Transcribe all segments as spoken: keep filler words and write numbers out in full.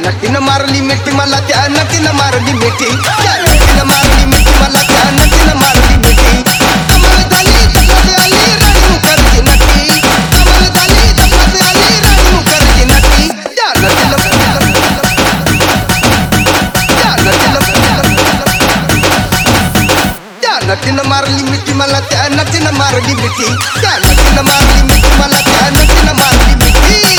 नटीनं मारली मिठी मला, त्या नटीनं मारली मिठी, त्या नटीनं मारली मिठी मला, त्या नटीनं मारली मिठी. कमाल झाली जन्मत आली राणी मुखर्जी नटी, कमाल झाली जन्मत आली राणी मुखर्जी नटी. त्या नटीनं त्या नटीनं त्या नटीनं मारली मिठी मला, त्या नटीनं मारली मिठी, त्या नटीनं मारली मिठी मला, त्या नटीनं मारली मिठी.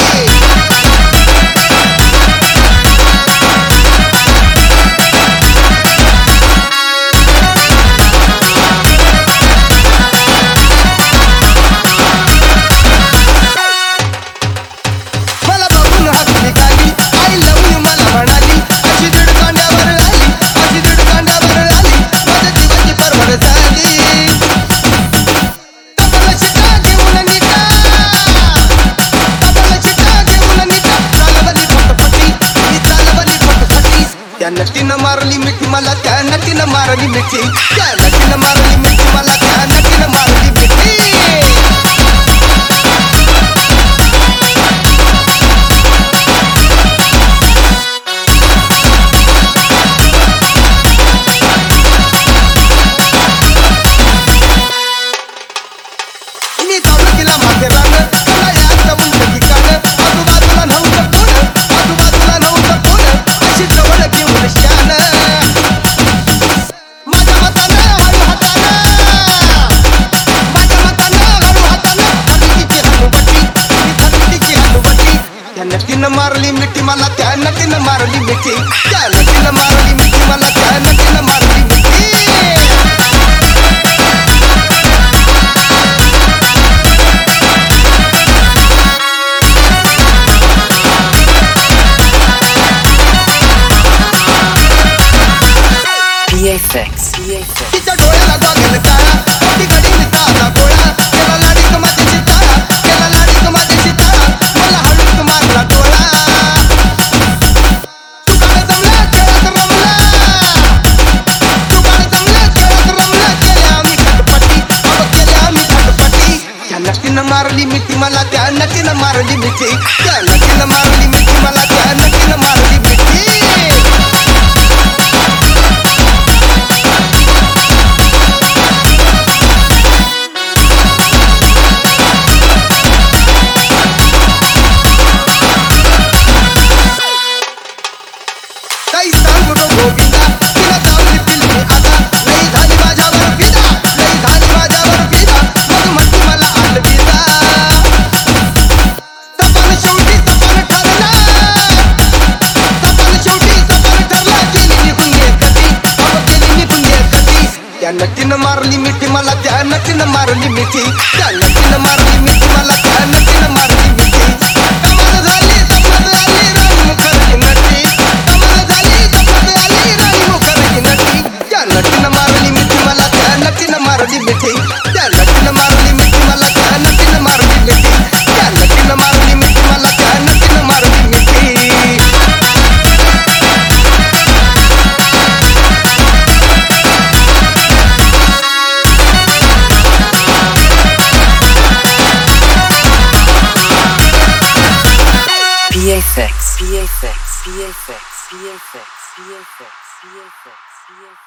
त्या नटीनं मारली मिठी मला, त्या नटीनं मारली मिठी, त्या नटीनं मारली मिठी मला, त्या नटीनं मारली मिठी. मी जाऊन तिला माझे रान, मला यात जाऊन ठिकाण, आजूबाजूला नव्हतं कोण, आजूबाजूला नव्हतं कोण, अशी जवळ घेऊन शान. माझ्या मतानं हळू हातानं, माझ्या मतानं हळू हातानं धरली तिची हनुवटी, मी धरली तिची हनुवटी. त्या नटीनं मारली मिठी मला, त्या नटीनं मारली मिठी, त्या नटीनं मारली मिठी मला, त्या नटीनं मारली मिठी. तिच्या डोळ्याला गॉगल काळा, ती घडीने ताजा गोळा, केला लाडीक माझ्याशी ताळा, केला लाडीक माझ्याशी ताळा, मला हळूच मारला डोळा. तुकाळ जमला खेळत रमला, तुकाळ जमला खेळत रमला, केल्या आम्ही खटपटी, अहो केल्या आम्ही खटपटी. त्या नटीनं मारली मिठी मला, त्या नटीनं मारली मिठी, त्या नटीनं मारली मिठी मला, त्या नटीनं मारली मिठी. काही सांगू नको गोविंदा, तिला जाऊन फिल्मी आता, लई झाली माझ्यावर फिदा, लई झाली माझ्यावर फिदा, मग म्हणती मला अलविदा. सपन शेवटी सपन ठरला, सपन शेवटी सपन ठरला, गेली निघून एकटी, अहो गेली निघून एकटी. त्या नटीनं मारली मिठी मला, त्या नटीनं मारली मिठी, त्या नटीनं मारली मिठी मला, त्या नटीनं मारली मिठी. कमाल झाली जन्मत आली राणी मुखर्जी नटी, कमाल झाली जन्मत आली राणी मुखर्जी नटी. त्या नटीनं मारली मिठी मला, त्या नटीनं मारली मिठी, त्या नटीनं मारली मिठी मला, त्या नटीनं मारली मिठी, त्या नटीनं मारली मिठी मला, त्या नटीनं मारली मिठी. P F X, P F X, P F X, P F X, P F X, P F X, P F X.